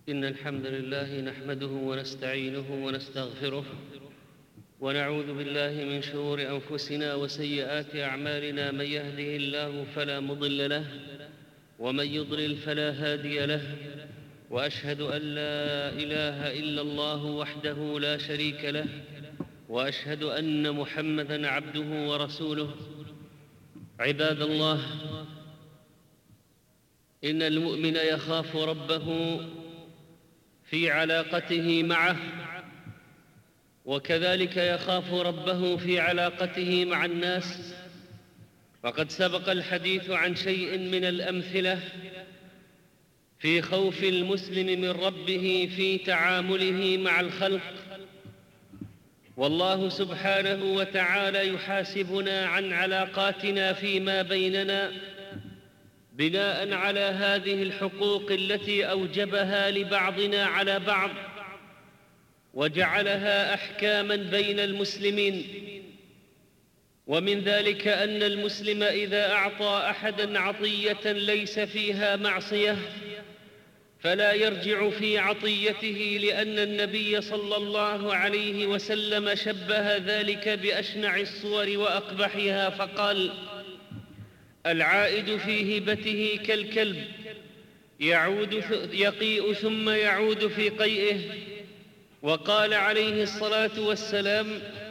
إن الحمد لله نحمده ونستعينه ونستغفره ونعوذ بالله من شرور أنفسنا وسيئات أعمالنا. من يهده الله فلا مضل له ومن يضلل فلا هادي له، وأشهد أن لا إله إلا الله وحده لا شريك له، وأشهد أن محمدًا عبده ورسوله. عباد الله، إن المؤمن يخاف ربه في علاقته معه، وكذلك يخاف ربه في علاقته مع الناس. وقد سبق الحديث عن شيء من الأمثلة في خوف المسلم من ربه في تعامله مع الخلق، والله سبحانه وتعالى يحاسبنا عن علاقاتنا فيما بيننا بناء على هذه الحقوق التي أوجبها لبعضنا على بعض، وجعلها أحكاماً بين المسلمين. ومن ذلك أن المسلم إذا أعطى أحداً عطية ليس فيها معصية فلا يرجع في عطيته، لأن النبي صلى الله عليه وسلم شبه ذلك بأشنع الصور وأقبحها، فقال: العائد في هبته كالكلب يقيء ثم يعود في قيئه. وقال عليه الصلاة والسلام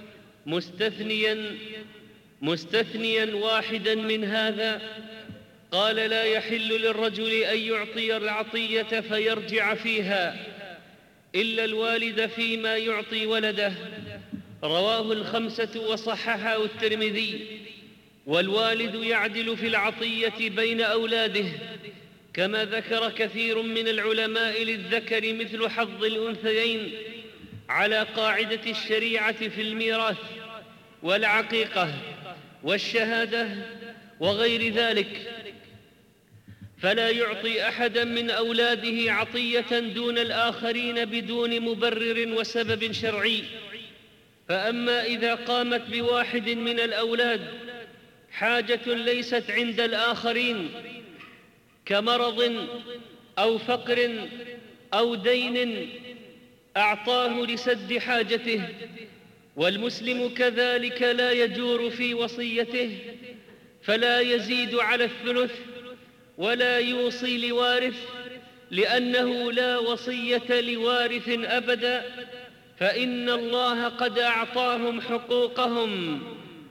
مستثنيا واحدا من هذا، قال: لا يحل للرجل أن يعطي العطية فيرجع فيها إلا الوالد فيما يعطي ولده. رواه الخمسة وصححه الترمذي. والوالد يعدل في العطية بين أولاده، كما ذكر كثير من العلماء للذكر مثل حظ الأنثيين على قاعدة الشريعة في الميراث والعقيقة والشهادة وغير ذلك. فلا يعطي أحدا من أولاده عطية دون الآخرين بدون مبرر وسبب شرعي. فأما إذا قامت بواحد من الأولاد حاجة ليست عند الآخرين كمرض أو فقر أو دين أعطاه لسد حاجته، والمسلم كذلك لا يجور في وصيته، فلا يزيد على الثلث ولا يوصي لوارث، لأنه لا وصية لوارث أبدا، فإن الله قد أعطاهم حقوقهم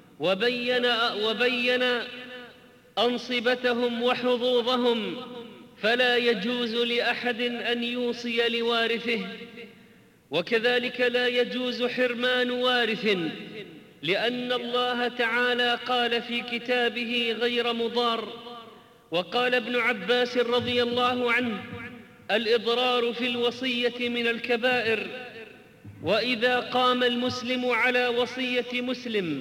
وبين أنصبتهم وحظوظهم، فلا يجوز لأحد أن يوصي لوارثه. وكذلك لا يجوز حرمان وارث، لأن الله تعالى قال في كتابه غير مضار. وقال ابن عباس رضي الله عنه: الإضرار في الوصية من الكبائر. وإذا قام المسلم على وصية مسلم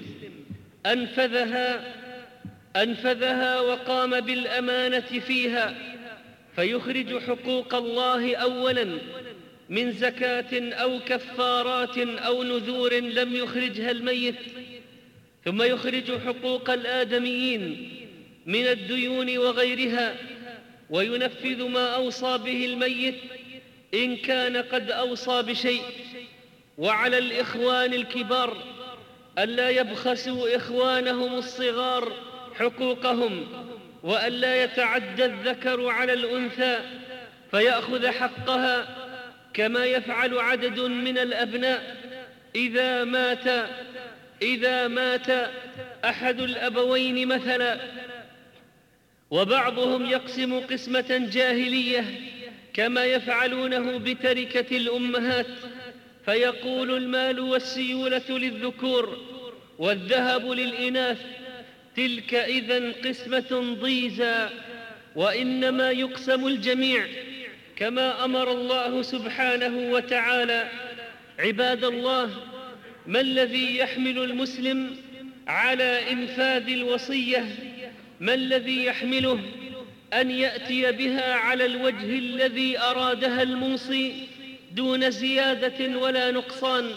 أنفذها وقام بالأمانة فيها، فيخرج حقوق الله أولاً من زكاة أو كفارات أو نذور لم يخرجها الميت، ثم يخرج حقوق الآدميين من الديون وغيرها، وينفذ ما أوصى به الميت إن كان قد أوصى بشيء. وعلى الإخوان الكبار ألا يبخسوا إخوانهم الصغار حقوقهم، وألا يتعدى الذكر على الأنثى فيأخذ حقها، كما يفعل عدد من الأبناء إذا مات أحد الأبوين مثلا، وبعضهم يقسم قسمة جاهلية كما يفعلونه بتركة الأمهات، فيقول: المال والسيولة للذكور والذهب للإناث، تلك إذن قسمة ضيزى، وإنما يقسم الجميع كما أمر الله سبحانه وتعالى. عباد الله، ما الذي يحمل المسلم على إنفاذ الوصية؟ ما الذي يحمله أن يأتي بها على الوجه الذي أرادها الموصي دون زيادة ولا نقصان؟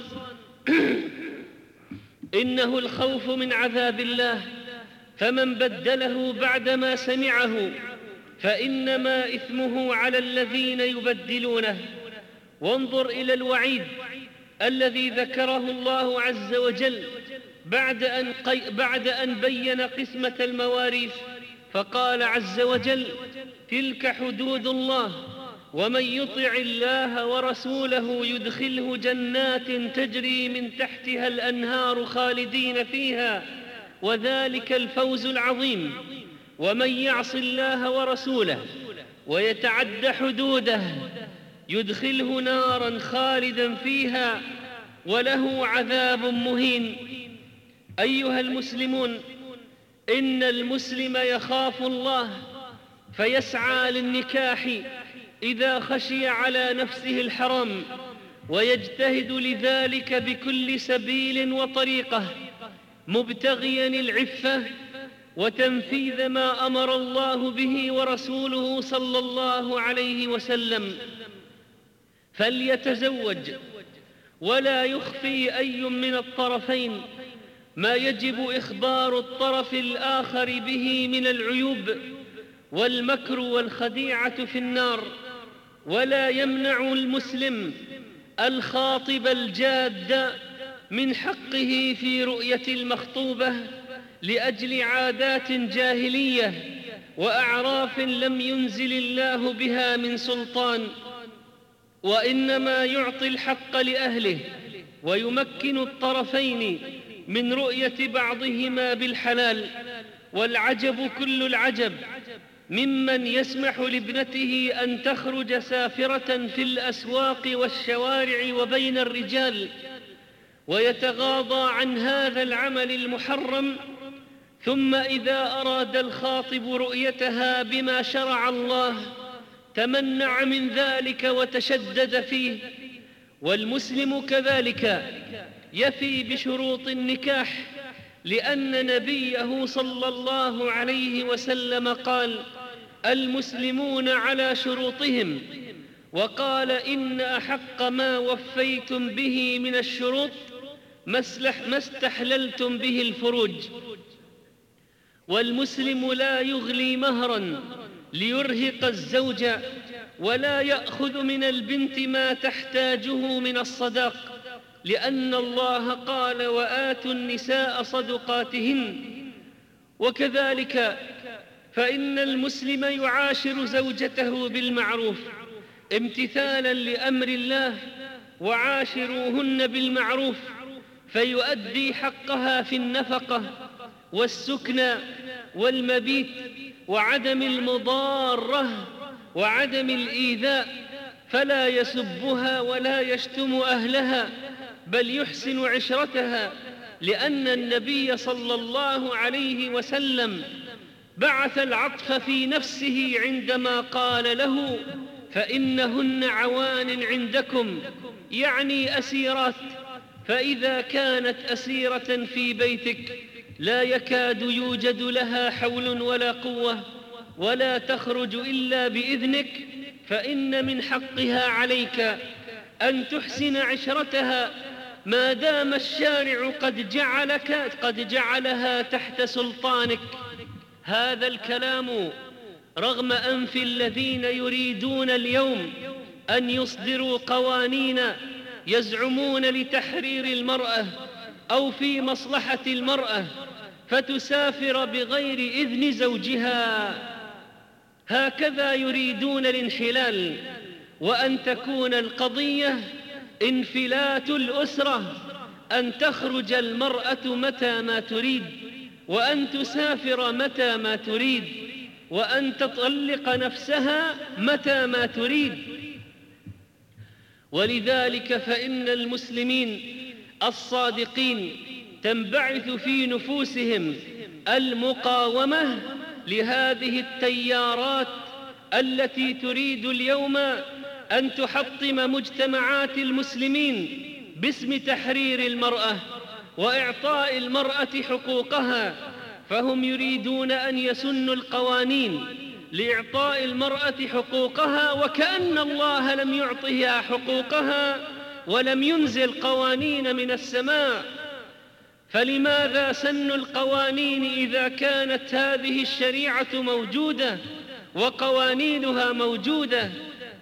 إنه الخوف من عذاب الله، فمن بدله بعدما سمعه فإنما إثمه على الذين يبدلونه. وانظر إلى الوعيد الذي ذكره الله عز وجل بعد أن بين قسمة المواريث، فقال عز وجل: تلك حدود الله ومن يطع الله ورسوله يدخله جنات تجري من تحتها الأنهار خالدين فيها وذلك الفوز العظيم. ومن يعص الله ورسوله ويتعد حدوده يدخله نارا خالدا فيها وله عذاب مهين. أيها المسلمون، إن المسلم يخاف الله فيسعى للنكاح إذا خشي على نفسه الحرام، ويجتهد لذلك بكل سبيل وطريقة، مبتغيا العفة وتنفيذ ما أمر الله به ورسوله صلى الله عليه وسلم. فليتزوج ولا يخفي أي من الطرفين ما يجب إخبار الطرف الآخر به من العيوب والمكر والخديعة في النار. ولا يمنع المسلم الخاطب الجاد من حقه في رؤية المخطوبة لأجل عادات جاهلية وأعراف لم ينزل الله بها من سلطان، وإنما يعطي الحق لأهله ويمكن الطرفين من رؤية بعضهما بالحلال. والعجب كل العجب ممن يسمح لابنته أن تخرج سافرة في الأسواق والشوارع وبين الرجال، ويتغاضى عن هذا العمل المحرم، ثم إذا أراد الخاطب رؤيتها بما شرع الله تمنع من ذلك وتشدد فيه. والمسلم كذلك يفي بشروط النكاح، لأن نبيه صلى الله عليه وسلم قال: المسلمون على شروطهم، وقال: إن أحق ما وفيتم به من الشروط ما استحللتم به الفروج. والمسلم لا يغلي مهرا ليرهق الزوج، ولا يأخذ من البنت ما تحتاجه من الصداق، لأن الله قال: وآتوا النساء صدقاتهن. وكذلك فإن المسلم يعاشر زوجته بالمعروف امتثالا لأمر الله: وعاشروهن بالمعروف، فيؤدي حقها في النفقة والسكنى والمبيت وعدم المضارة وعدم الإيذاء، فلا يسبها ولا يشتم أهلها، بل يحسن عشرتها، لأن النبي صلى الله عليه وسلم بعث العطف في نفسه عندما قال له: فإنهن عوان عندكم، يعني أسيرات. فإذا كانت أسيرة في بيتك لا يكاد يوجد لها حول ولا قوة ولا تخرج إلا بإذنك، فإن من حقها عليك أن تحسن عشرتها ما دام الشارع قد جعلها تحت سلطانك. هذا الكلام رغم أنف الذين يريدون اليوم أن يصدروا قوانين يزعمون لتحرير المرأة أو في مصلحة المرأة فتسافر بغير إذن زوجها. هكذا يريدون الانحلال، وأن تكون القضية انفلات الأسرة، أن تخرج المرأة متى ما تريد، وأن تسافر متى ما تريد، وأن تطلق نفسها متى ما تريد. ولذلك فإن المسلمين الصادقين تنبعث في نفوسهم المقاومة لهذه التيارات التي تريد اليوم أن تحطم مجتمعات المسلمين باسم تحرير المرأة وإعطاء المرأة حقوقها. فهم يريدون أن يسنوا القوانين لإعطاء المرأة حقوقها، وكأن الله لم يعطها حقوقها ولم ينزل قوانين من السماء. فلماذا سنوا القوانين إذا كانت هذه الشريعة موجودة وقوانينها موجودة.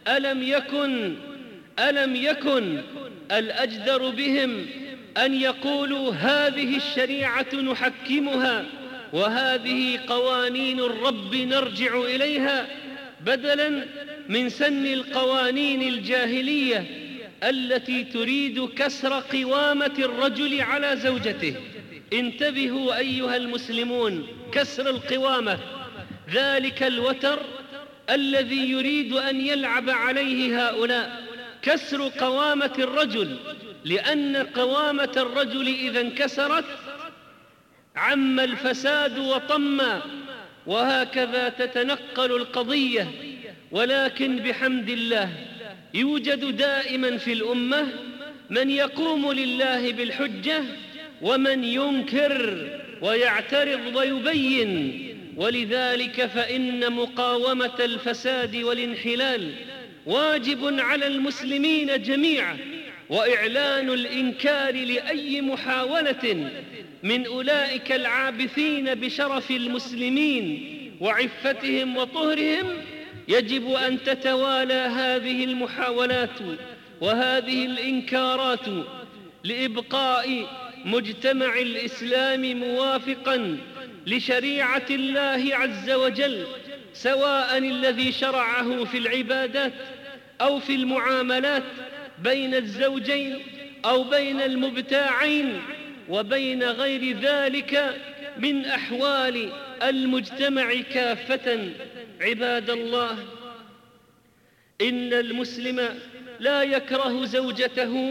ألم يكن الأجدر بهم أن يقولوا هذه الشريعة نحكمها وهذه قوانين الرب نرجع إليها، بدلاً من سن القوانين الجاهلية التي تريد كسر قوامة الرجل على زوجته. انتبهوا أيها المسلمون، كسر القوامة، ذلك الوتر الذي يريد أن يلعب عليه هؤلاء، كسر قوامة الرجل، لأن قوامة الرجل إذا انكسرت عم الفساد وطم، وهكذا تتنقل القضية. ولكن بحمد الله يوجد دائما في الأمة من يقوم لله بالحجة ومن ينكر ويعترض ويبين. ولذلك فإن مقاومة الفساد والانحلال واجب على المسلمين جميعا، وإعلان الإنكار لأي محاولة من أولئك العابثين بشرف المسلمين وعفتهم وطهرهم. يجب أن تتوالى هذه المحاولات وهذه الإنكارات لإبقاء مجتمع الإسلام موافقاً لشريعة الله عز وجل، سواء الذي شرعه في العبادات أو في المعاملات بين الزوجين أو بين المبتاعين وبين غير ذلك من أحوال المجتمع كافة. عباد الله، إن المسلم لا يكره زوجته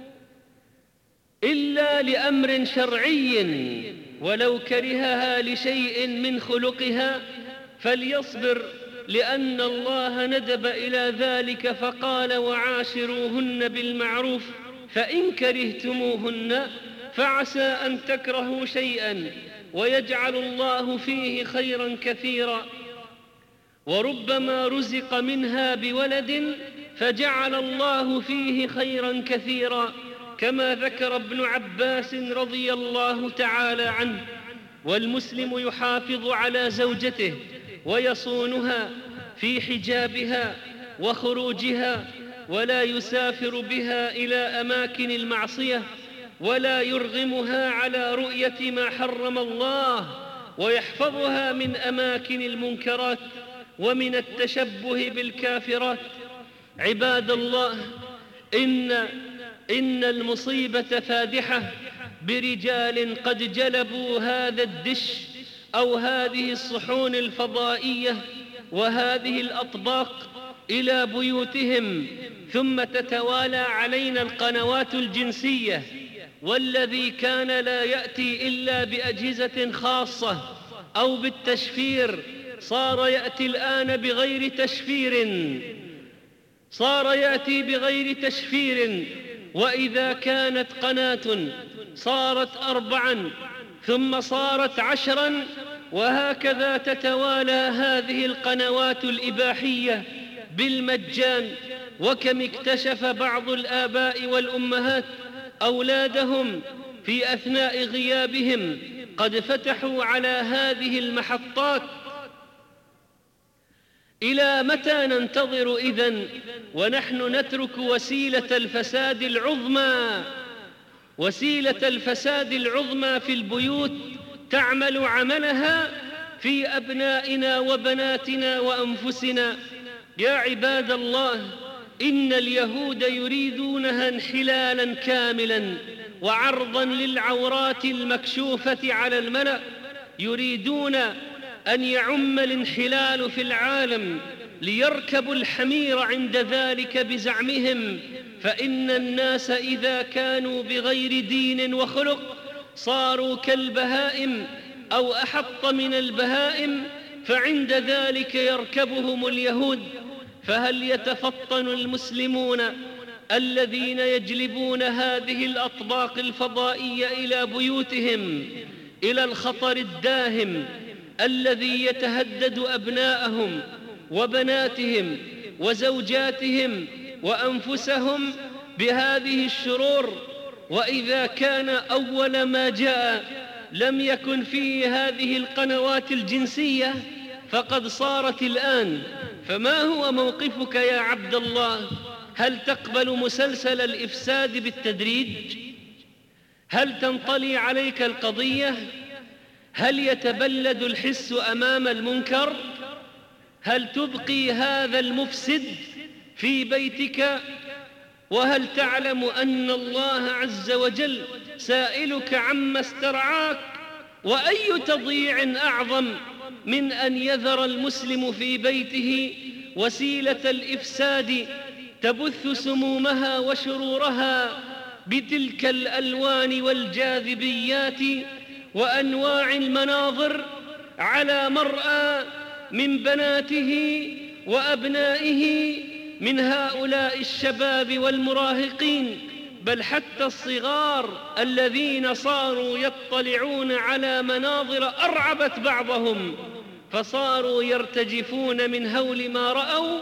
إلا لأمر شرعي، ولو كرهها لشيء من خلقها فليصبر، لأن الله ندب إلى ذلك فقال وعاشروهن بالمعروف، فإن كرهتموهن فعسى أن تكرهوا شيئا ويجعل الله فيه خيرا كثيرا. وربما رزق منها بولد فجعل الله فيه خيرا كثيرا، كما ذكر ابن عباس رضي الله تعالى عنه. والمسلم يحافظ على زوجته ويصونها في حجابها وخروجها، ولا يسافر بها إلى أماكن المعصية، ولا يرغمها على رؤية ما حرم الله، ويحفظها من أماكن المنكرات ومن التشبه بالكافرات. عباد الله، إن المصيبة فادحة برجال قد جلبوا هذا الدش أو هذه الصحون الفضائية وهذه الأطباق إلى بيوتهم، ثم تتوالى علينا القنوات الجنسية، والذي كان لا يأتي إلا بأجهزة خاصة أو بالتشفير صار يأتي الآن بغير تشفير. وإذا كانت قناة صارت 4 ثم صارت 10، وهكذا تتوالى هذه القنوات الإباحية بالمجان. وكم اكتشف بعض الآباء والأمهات أولادهم في أثناء غيابهم قد فتحوا على هذه المحطات. إلى متى ننتظر إذن ونحن نترك وسيلة الفساد العظمى في البيوت تعمل عملها في أبنائنا وبناتنا وأنفسنا؟ يا عباد الله، إن اليهود يريدونها انحلالا كاملا وعرضا للعورات المكشوفة على الملأ، يريدون أن يعم الانحلال في العالم ليركبوا الحمير عند ذلك بزعمهم. فإن الناس إذا كانوا بغير دين وخلق صاروا كالبهائم أو أحط من البهائم، فعند ذلك يركبهم اليهود. فهل يتفطن المسلمون الذين يجلبون هذه الأطباق الفضائية إلى بيوتهم إلى الخطر الداهم الذي يتهدد أبناءهم وبناتهم وزوجاتهم وأنفسهم بهذه الشرور؟ وإذا كان أول ما جاء لم يكن فيه هذه القنوات الجنسية، فقد صارت الآن. فما هو موقفك يا عبد الله؟ هل تقبل مسلسل الإفساد بالتدريج؟ هل تنطلي عليك القضية؟ هل يتبلد الحس أمام المنكر؟ هل تبقي هذا المفسد في بيتك؟ وهل تعلم أن الله عز وجل سائلك عما استرعاك؟ وأي تضييع أعظم من أن يذر المسلم في بيته وسيلة الإفساد تبث سمومها وشرورها بتلك الألوان والجاذبيات وأنواع المناظر على مرأى من بناته وأبنائه من هؤلاء الشباب والمراهقين، بل حتى الصغار الذين صاروا يطلعون على مناظر أرعبت بعضهم، فصاروا يرتجفون من هول ما رأوا.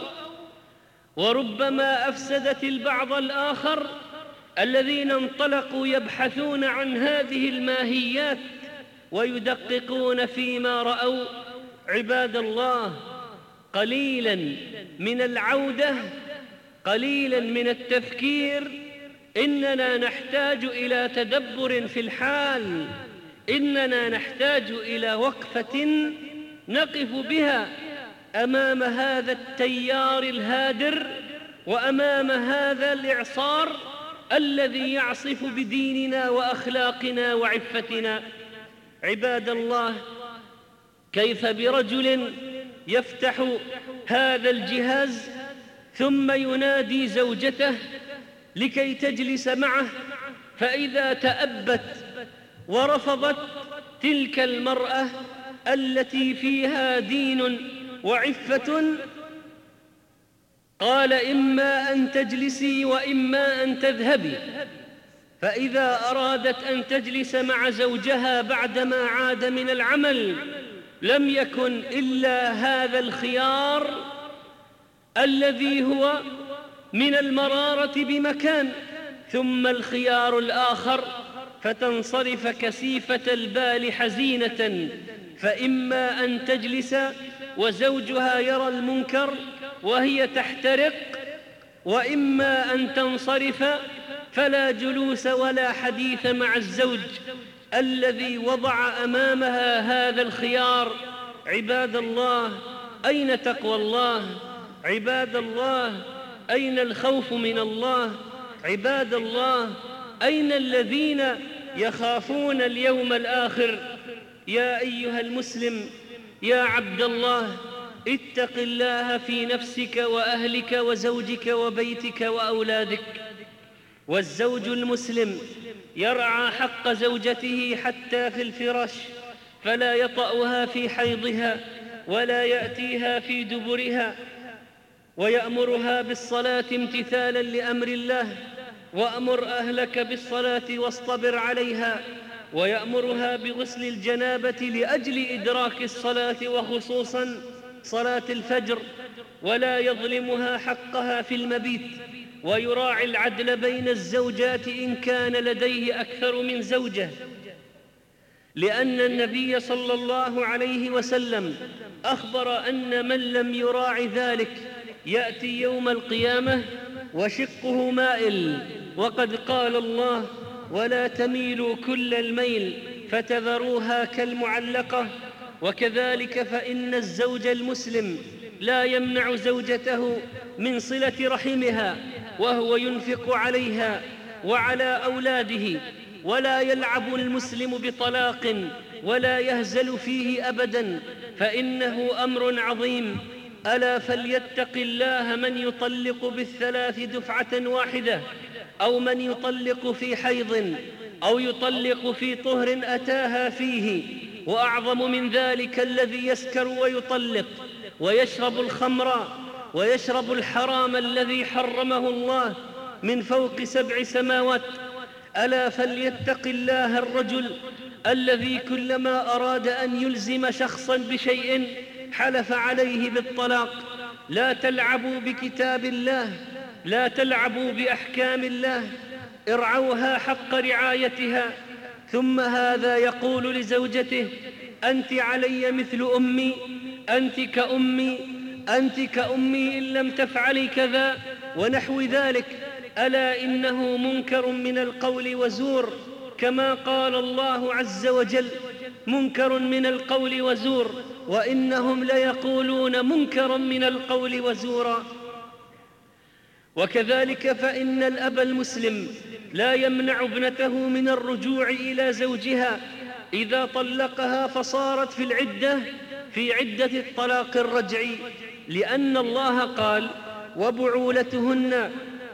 وربما أفسدت البعض الآخر الذين انطلقوا يبحثون عن هذه الماهيات ويدققون فيما رأوا. عباد الله، قليلا من العودة، قليلا من التفكير. إننا نحتاج إلى تدبر في الحال، إننا نحتاج إلى وقفة نقف بها أمام هذا التيار الهادر وأمام هذا الإعصار الذي يعصف بديننا وأخلاقنا وعفتنا. عباد الله، كيف برجل يفتح هذا الجهاز ثم ينادي زوجته لكي تجلس معه، فإذا تأبت ورفضت تلك المرأة التي فيها دين وعفة، قال: إما أن تجلسي وإما أن تذهبي. فإذا أرادت أن تجلس مع زوجها بعدما عاد من العمل لم يكن إلا هذا الخيار الذي هو من المرارة بمكان، ثم الخيار الآخر فتنصرف كسيفة البال حزينة. فإما أن تجلس وزوجها يرى المنكر وهي تحترق، وإما أن تنصرف فلا جلوس ولا حديث مع الزوج الذي وضع أمامها هذا الخيار. عباد الله، أين تقوى الله؟ عباد الله، أين الخوف من الله؟ عباد الله، أين الذين يخافون اليوم الآخر؟ يا أيها المسلم، يا عبد الله، اتق الله في نفسك وأهلك وزوجك وبيتك وأولادك. والزوج المسلم يرعى حق زوجته حتى في الفراش، فلا يطأها في حيضها ولا يأتيها في دبرها، ويأمرها بالصلاة امتثالا لأمر الله: وأمر أهلك بالصلاة واصطبر عليها. ويأمرها بغسل الجنابة لأجل إدراك الصلاة وخصوصا صلاة الفجر، ولا يظلمها حقها في المبيت. ويراعي العدل بين الزوجات إن كان لديه أكثر من زوجة، لأن النبي صلى الله عليه وسلم أخبر أن من لم يراعي ذلك يأتي يوم القيامة وشقه مائل. وقد قال الله: ولا تميلوا كل الميل فتذروها كالمعلقة. وكذلك فإن الزوج المسلم لا يمنع زوجته من صلة رحمها وهو ينفق عليها وعلى أولاده، ولا يلعب المسلم بطلاق ولا يهزل فيه أبدا، فإنه أمر عظيم. ألا فليتق الله من يطلق بالثلاث دفعة واحدة، أو من يطلق في حيض، أو يطلق في طهر أتاها فيه. وأعظم من ذلك الذي يسكر ويطلق ويشرب الخمر ويشرب الحرام الذي حرمه الله من فوق 7 سماوات. ألا فليتق الله الرجل الذي كلما أراد أن يلزم شخصا بشيء حلف عليه بالطلاق. لا تلعبوا بكتاب الله، لا تلعبوا بأحكام الله، ارعوها حق رعايتها. ثم هذا يقول لزوجته: أنت علي مثل أمي، أنت كأمي إن لم تفعلي كذا ونحو ذلك. ألا إنه منكر من القول وزور، كما قال الله عز وجل: منكر من القول وزور، وإنهم ليقولون منكرا من القول وزورا. وكذلك فإن الأب المسلم لا يمنع ابنته من الرجوع إلى زوجها إذا طلقها فصارت في عدة الطلاق الرجعي، لأن الله قال: وبعولتهن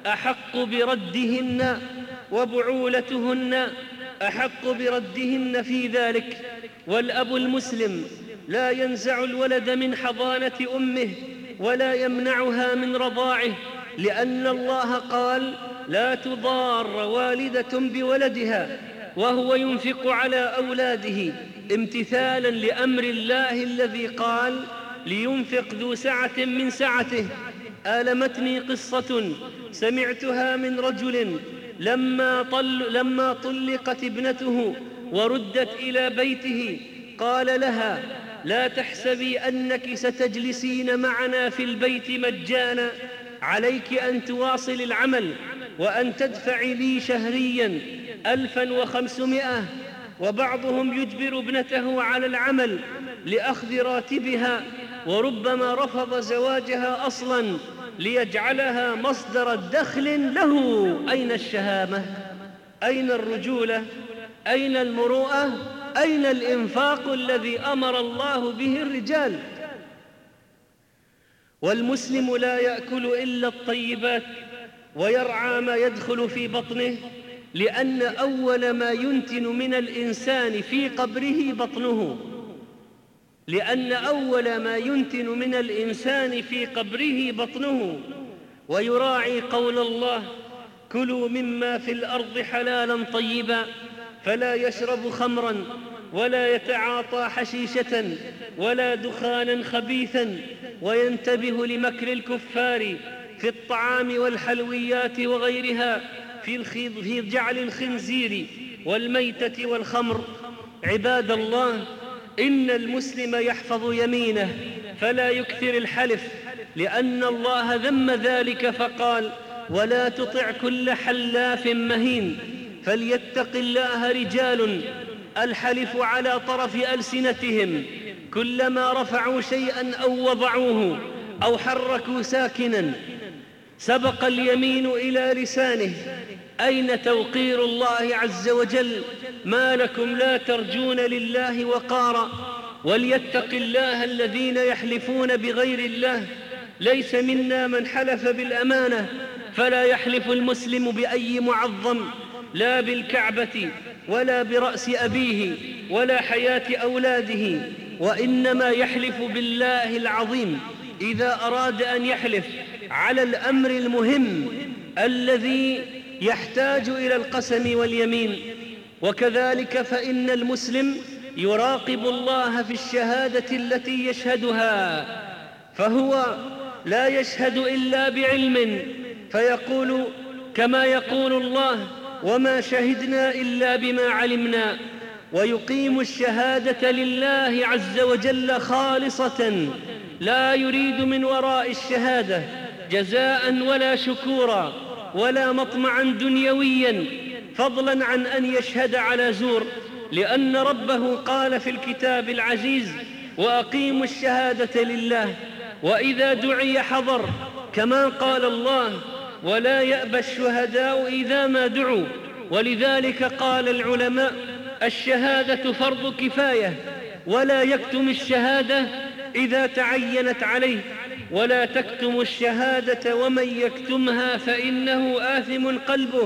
أحق بردهن في ذلك. والأب المسلم لا ينزع الولد من حضانة أمه ولا يمنعها من رضاعه، لأن الله قال: لا تضار والدة بولدها، وهو ينفق على أولاده امتثالا لأمر الله الذي قال: لينفق ذو سعة من سعته. آلمتني قصة سمعتها من رجل لما طلقت ابنته وردت إلى بيته قال لها: لا تحسبي أنك ستجلسين معنا في البيت مجانا، عليك أن تواصل العمل وأن تدفعي لي شهريا 1500. وبعضهم يجبر ابنته على العمل لأخذ راتبها، وربما رفض زواجها أصلا ليجعلها مصدر دخل له. أين الشهامة؟ أين الرجولة؟ أين المروءة؟ أين الإنفاق الذي أمر الله به الرجال؟ والمسلم لا يأكل إلا الطيبات ويرعى ما يدخل في بطنه، لأن أول ما ينتن من الإنسان في قبره بطنه. ويراعي قول الله: كلوا مما في الأرض حلالا طيبا، فلا يشرب خمرا ولا يتعاطى حشيشة ولا دخانا خبيثا، وينتبه لمكر الكفار في الطعام والحلويات وغيرها، في جعل الخنزير والميتة والخمر. عباد الله، إن المسلم يحفظ يمينه فلا يكثر الحلف، لأن الله ذم ذلك فقال: ولا تطع كل حلاف مهين. فليتق الله رجال الحلف على طرف ألسنتهم كلما رفعوا شيئا أو وضعوه أو حركوا ساكنا سبق اليمين إلى لسانه. أين توقير الله عز وجل؟ ما لكم لا ترجون لله وقارا؟ وليتق الله الذين يحلفون بغير الله. ليس منا من حلف بالأمانة، فلا يحلف المسلم بأي معظم، لا بالكعبة ولا برأس أبيه ولا حياة أولاده، وإنما يحلف بالله العظيم إذا أراد أن يحلف على الأمر المهم الذي يحتاج إلى القسم واليمين. وكذلك فإن المسلم يراقب الله في الشهادة التي يشهدها، فهو لا يشهد إلا بعلم، فيقول كما يقول الله: وما شهدنا إلا بما علمنا. ويقيم الشهادة لله عز وجل خالصة، لا يريد من وراء الشهادة جزاء ولا شكورا ولا مطمعا دنيويا، فضلا عن أن يشهد على زور، لأن ربه قال في الكتاب العزيز: وأقيموا الشهادة لله، وإذا دعي حضر، كما قال الله: ولا يأبى الشهداء إذا ما دعوا. ولذلك قال العلماء: الشهادة فرض كفاية، ولا يكتم الشهادة إذا تعينت عليه، ولا تكتم الشهادة ومن يكتمها فإنه آثم قلبه.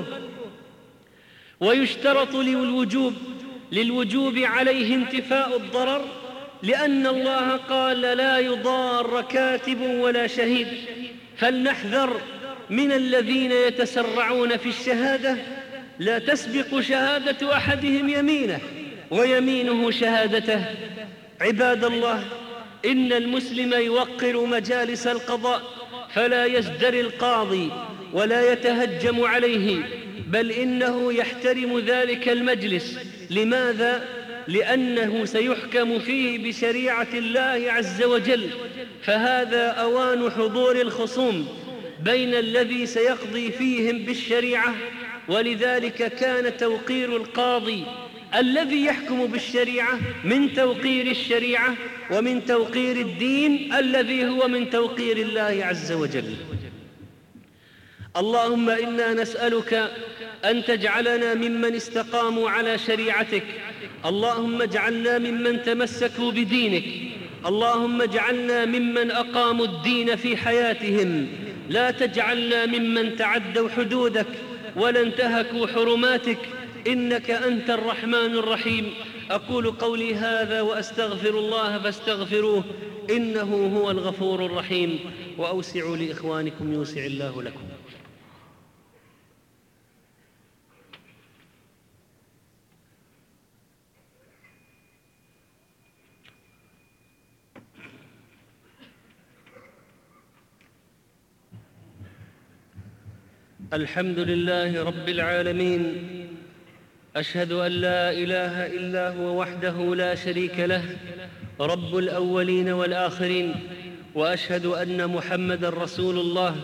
ويشترط للوجوب عليه انتفاء الضرر، لأن الله قال: لا يضار كاتب ولا شهيد. فلنحذر من الذين يتسرعون في الشهادة، لا تسبق شهادة أحدهم يمينه ويمينه شهادته. عباد الله، إن المسلم يوقر مجالس القضاء، فلا يزدري القاضي ولا يتهجم عليه، بل إنه يحترم ذلك المجلس. لماذا؟ لأنه سيحكم فيه بشريعة الله عز وجل، فهذا أوان حضور الخصوم بين الذي سيقضي فيهم بالشريعة. ولذلك كان توقير القاضي الذي يحكم بالشريعة من توقير الشريعة، ومن توقير الدين الذي هو من توقير الله عز وجل. اللهم إنا نسألك أن تجعلنا ممن استقاموا على شريعتك، اللهم اجعلنا ممن تمسكوا بدينك، اللهم اجعلنا ممن أقاموا الدين في حياتهم، لا تجعلنا ممن تعدوا حدودك ولا انتهكوا حرماتك، إنك أنت الرحمن الرحيم. أقول قولي هذا وأستغفر الله فاستغفروه إنه هو الغفور الرحيم. وأوسعوا لإخوانكم يوسع الله لكم. الحمد لله رب العالمين، أشهد أن لا إله إلا هو وحده لا شريك له، رب الأولين والآخرين، وأشهد أن محمدًا رسول الله،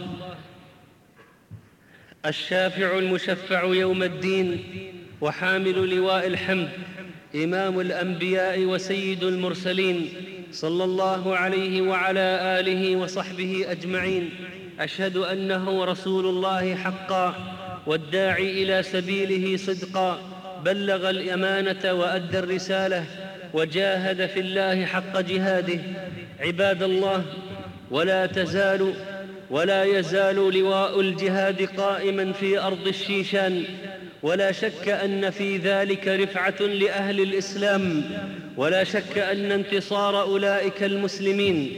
الشافع المشفع يوم الدين، وحامل لواء الحمد، إمام الأنبياء وسيد المرسلين، صلى الله عليه وعلى آله وصحبه أجمعين. أشهد أنه رسول الله حقا، والداعي إلى سبيله صدقا، بلغ الأمانة وأدى الرسالة، وجاهد في الله حق جهاده. عباد الله، ولا يزال لواء الجهاد قائما في أرض الشيشان، ولا شك أن في ذلك رفعة لأهل الإسلام، ولا شك أن انتصار أولئك المسلمين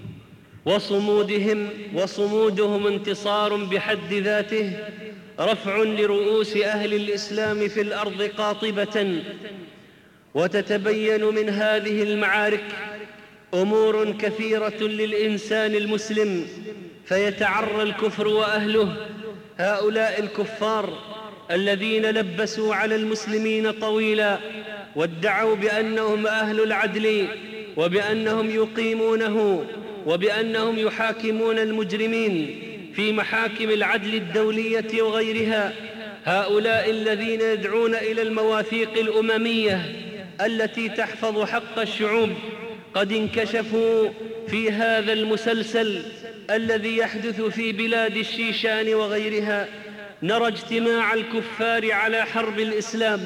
وصمودهم انتصار بحد ذاته، رفع لرؤوس أهل الإسلام في الأرض قاطبة. وتتبين من هذه المعارك أمور كثيرة للإنسان المسلم، فيتعرى الكفر وأهله. هؤلاء الكفار الذين لبسوا على المسلمين طويلا، وادعوا بأنهم أهل العدل، وبأنهم يقيمونه، وبأنهم يحاكمون المجرمين في محاكم العدل الدولية وغيرها. هؤلاء الذين يدعون إلى المواثيق الأممية التي تحفظ حق الشعوب قد انكشفوا في هذا المسلسل الذي يحدث في بلاد الشيشان وغيرها. نرى اجتماع الكفار على حرب الإسلام،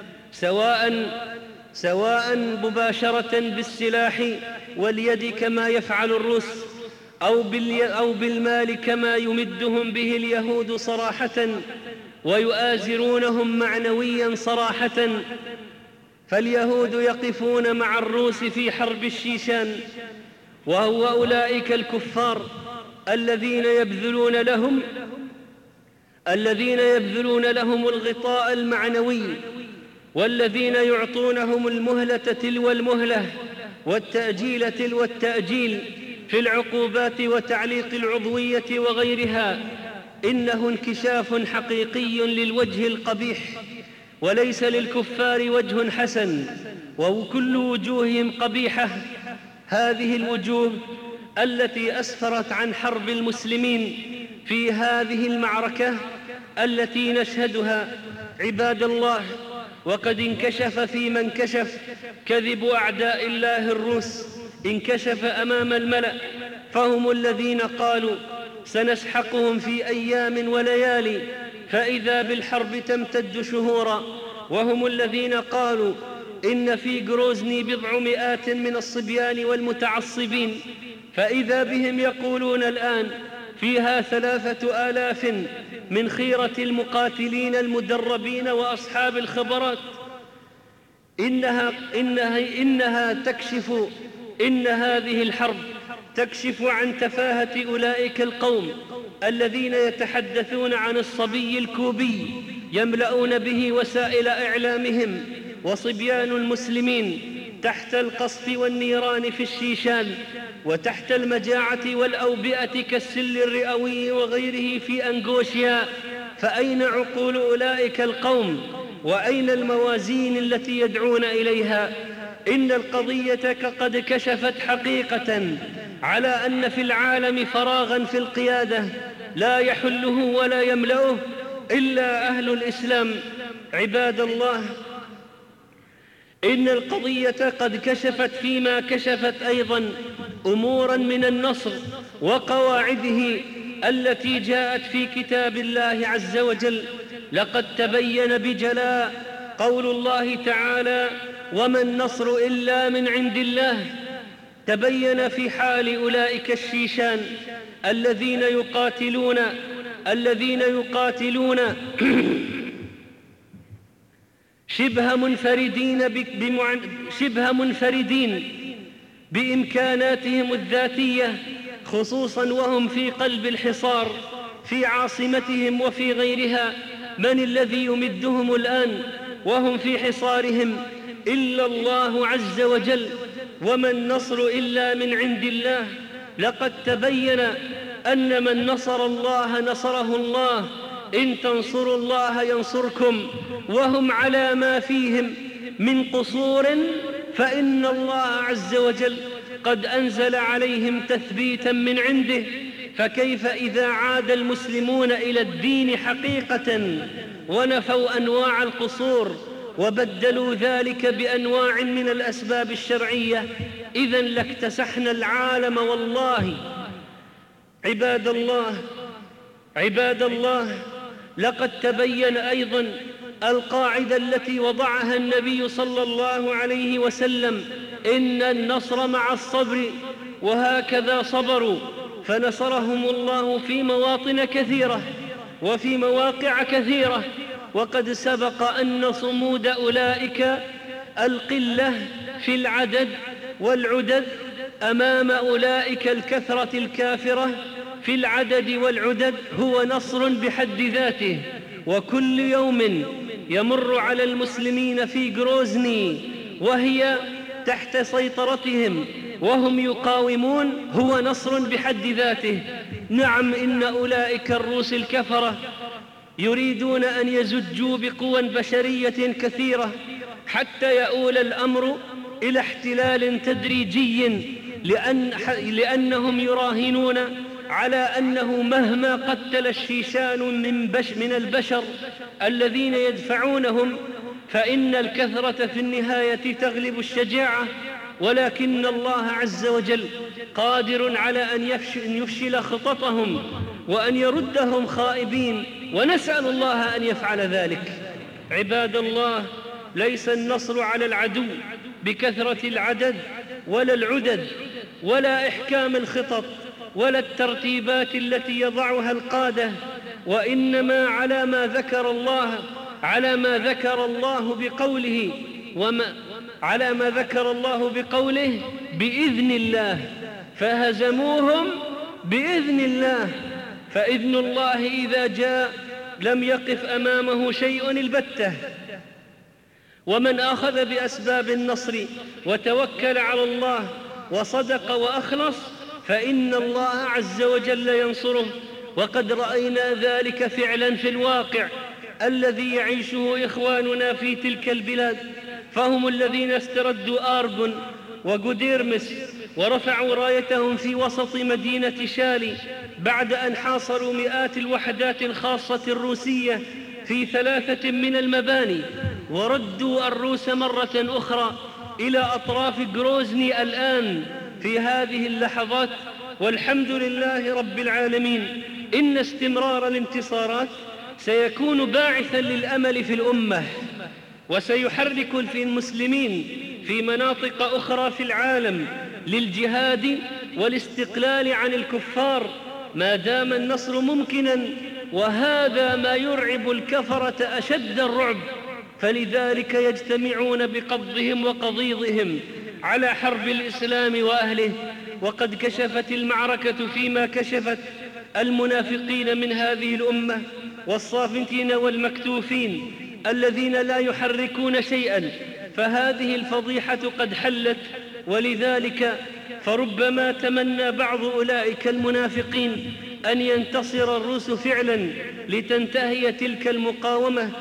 سواء مباشرة بالسلاح واليد كما يفعل الروس، أو بالمال كما يمدهم به اليهود صراحة، ويؤازرونهم معنويا صراحة. فاليهود يقفون مع الروس في حرب الشيشان، وهو أولئك الكفار الذين يبذلون لهم الغطاء المعنوي، والذين يعطونهم المهلة تلو المهلة والتأجيل تلو التأجيل في العقوبات وتعليق العضوية وغيرها. إنه انكشاف حقيقي للوجه القبيح، وليس للكفار وجه حسن، وكل وجوههم قبيحة. هذه الوجوه التي أسفرت عن حرب المسلمين في هذه المعركة التي نشهدها. عباد الله، وقد انكشف فيما انكشف كذب أعداء الله الروس، انكشف أمام الملأ، فهم الذين قالوا سنسحقهم في أيام وليالي، فإذا بالحرب تمتد شهورا. وهم الذين قالوا إن في جروزني 400 من الصبيان والمتعصبين، فإذا بهم يقولون الآن فيها 3000 من خيرة المقاتلين المدربين وأصحاب الخبرات. إن هذه الحرب تكشف عن تفاهة أولئك القوم الذين يتحدثون عن الصبي الكوبي يملؤون به وسائل إعلامهم، وصبيان المسلمين تحت القصف والنيران في الشيشان، وتحت المجاعة والأوبئة كالسل الرئوي وغيره في أنغوشيا. فأين عقول أولئك القوم وأين الموازين التي يدعون إليها؟ إن القضية قد كشفت حقيقة على أن في العالم فراغا في القيادة لا يحله ولا يملأه إلا أهل الإسلام. عباد الله، إن القضية قد كشفت فيما كشفت أيضا أمورا من النصر وقواعده التي جاءت في كتاب الله عز وجل. لقد تبين بجلاء قول الله تعالى: وما النصر إلا من عند الله. تبين في حال أولئك الشيشان الذين يقاتلون شبه منفردين بإمكاناتهم الذاتية، خصوصا وهم في قلب الحصار في عاصمتهم وفي غيرها. من الذي يمدهم الآن وهم في حصارهم إلا الله عز وجل. وما النصر إلا من عند الله. لقد تبين أن من نصر الله نصره الله، إن تنصروا الله ينصركم. وهم على ما فيهم من قصور فإن الله عز وجل قد أنزل عليهم تثبيتا من عنده. فكيف إذا عاد المسلمون إلى الدين حقيقة ونفوا أنواع القصور وبدلوا ذلك بأنواع من الأسباب الشرعية؟ إذن لاكتسحنا العالم والله. عباد الله، لقد تبين أيضا القاعدة التي وضعها النبي صلى الله عليه وسلم: إن النصر مع الصبر. وهكذا صبروا فنصرهم الله في مواطن كثيرة وفي مواقع كثيرة. وقد سبق أن صمود أولئك القلة في العدد والعدد أمام أولئك الكثرة الكافرة في العدد والعدد هو نصر بحد ذاته. وكل يوم يمر على المسلمين في غروزني وهي تحت سيطرتهم وهم يقاومون هو نصر بحد ذاته. نعم، إن أولئك الروس الكفرة يريدون أن يزجوا بقوى بشرية كثيرة حتى يؤول الأمر إلى احتلال تدريجي، لأنهم يراهنون على أنه مهما قتل الشيشان من البشر الذين يدفعونهم فإن الكثرة في النهاية تغلب الشجاعة. ولكن الله عز وجل قادر على أن يفشل خططهم وأن يردهم خائبين، ونسأل الله أن يفعل ذلك. عباد الله، ليس النصر على العدو بكثرة العدد ولا العدد ولا إحكام الخطط ولا الترتيبات التي يضعها القادة، وإنما على ما ذكر الله بقوله بإذن الله. فهزموهم بإذن الله. فإذن الله إذا جاء لم يقف أمامه شيء البتة. ومن أخذ بأسباب النصر وتوكل على الله وصدق وأخلص فإن الله عز وجل ينصره. وقد رأينا ذلك فعلا في الواقع الذي يعيشه إخواننا في تلك البلاد، فهم الذين استردوا آرغون وغوديرمس ورفعوا رايتهم في وسط مدينة شالي بعد أن حاصروا مئات الوحدات الخاصة الروسية في 3 من المباني، وردوا الروس مرة أخرى إلى أطراف غروزني الآن في هذه اللحظات. والحمد لله رب العالمين، إن استمرار الانتصارات سيكون باعثا للأمل في الأمة، وسيحرك في المسلمين في مناطق أخرى في العالم للجهاد والاستقلال عن الكفار ما دام النصر ممكنا. وهذا ما يرعب الكفرة أشد الرعب، فلذلك يجتمعون بقبضهم وقضيضهم على حرب الإسلام وأهله. وقد كشفت المعركة فيما كشفت المنافقين من هذه الأمة والصافتين والمكتوفين الذين لا يحركون شيئا، فهذه الفضيحة قد حلت. ولذلك فربما تمنى بعض أولئك المنافقين أن ينتصر الروس فعلا لتنتهي تلك المقاومة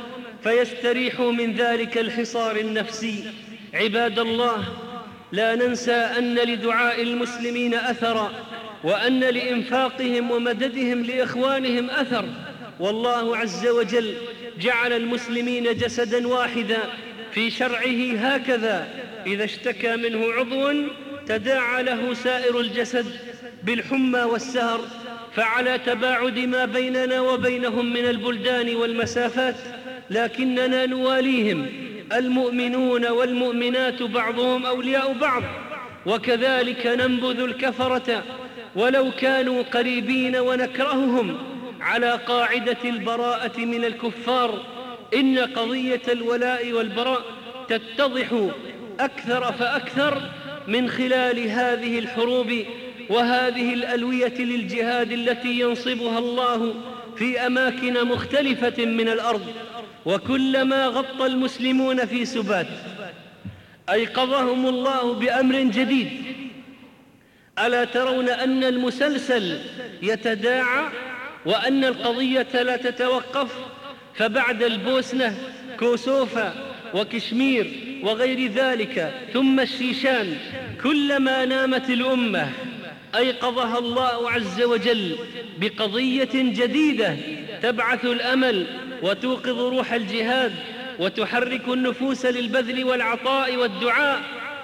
فيستريحوا من ذلك الحصار النفسي. عباد الله، لا ننسى أن لدعاء المسلمين أثرا، وأن لإنفاقهم ومددهم لإخوانهم أثر. والله عز وجل جعل المسلمين جسدا واحدا في شرعه هكذا: إذا اشتكى منه عضو تداعى له سائر الجسد بالحمى والسهر. فعلى تباعد ما بيننا وبينهم من البلدان والمسافات، لكننا نواليهم، المؤمنون والمؤمنات بعضهم أولياء بعض، وكذلك ننبذ الكفرة ولو كانوا قريبين ونكرههم على قاعدة البراءة من الكفار. إن قضية الولاء والبراء تتضح أكثر فأكثر من خلال هذه الحروب وهذه الألوية للجهاد التي ينصبها الله في أماكن مختلفة من الأرض. وكلما غط المسلمون في سبات أيقظهم الله بأمر جديد. ألا ترون أن المسلسل يتداعى وأن القضية لا تتوقف؟ فبعد البوسنة كوسوفا وكشمير وغير ذلك ثم الشيشان، كلما نامت الأمة أيقظها الله عز وجل بقضية جديدة تبعث الأمل وتوقظ روح الجهاد وتحرك النفوس للبذل والعطاء والدعاء.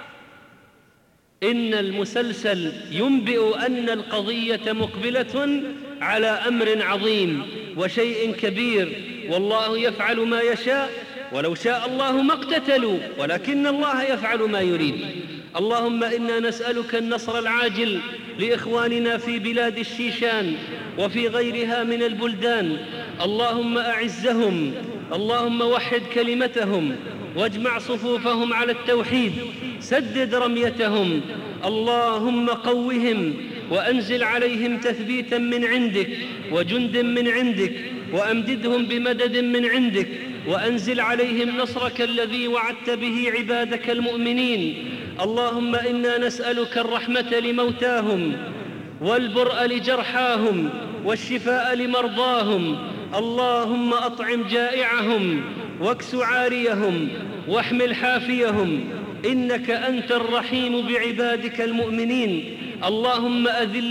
إن المسلسل ينبئ أن القضية مقبلة على أمر عظيم وشيء كبير، والله يفعل ما يشاء، ولو شاء الله ما اقتتلوا ولكن الله يفعل ما يريد. اللهم إنا نسألك النصر العاجل لإخواننا في بلاد الشيشان وفي غيرها من البلدان. اللهم أعزهم، اللهم وحد كلمتهم واجمع صفوفهم على التوحيد، سدد رميتهم. اللهم قوهم وأنزل عليهم تثبيتا من عندك وجند من عندك، وأمددهم بمدد من عندك، وأنزل عليهم نصرك الذي وعدت به عبادك المؤمنين. اللهم إنا نسألك الرحمة لموتاهم والبرء لجرحاهم والشفاء لمرضاهم. اللهم أطعم جائعهم واكس عاريهم واحمل حافيهم، إنك أنت الرحيم بعبادك المؤمنين. اللهم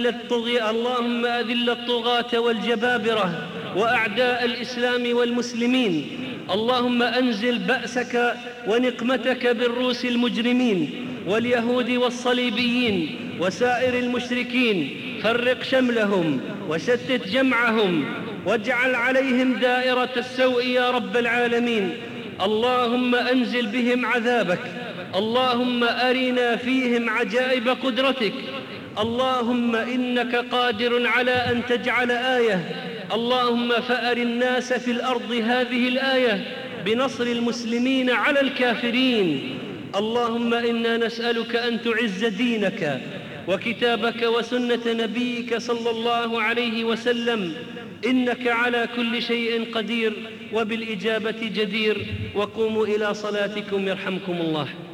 أذل الطغاة والجبابرة وأعداء الإسلام والمسلمين. اللهم أنزل بأسك ونقمتك بالروس المجرمين واليهود والصليبيين وسائر المشركين، فرق شملهم وشتت جمعهم واجعل عليهم دائرة السوء يا رب العالمين. اللهم أنزل بهم عذابك، اللهم أرنا فيهم عجائب قدرتك. اللهم إنك قادر على أن تجعل آية، اللهم فأر الناس في الأرض هذه الآية بنصر المسلمين على الكافرين. اللهم إنا نسألك أن تعز دينك وكتابك وسنة نبيك صلى الله عليه وسلم، إنك على كل شيء قدير وبالإجابة جدير. وقوموا إلى صلاتكم يرحمكم الله.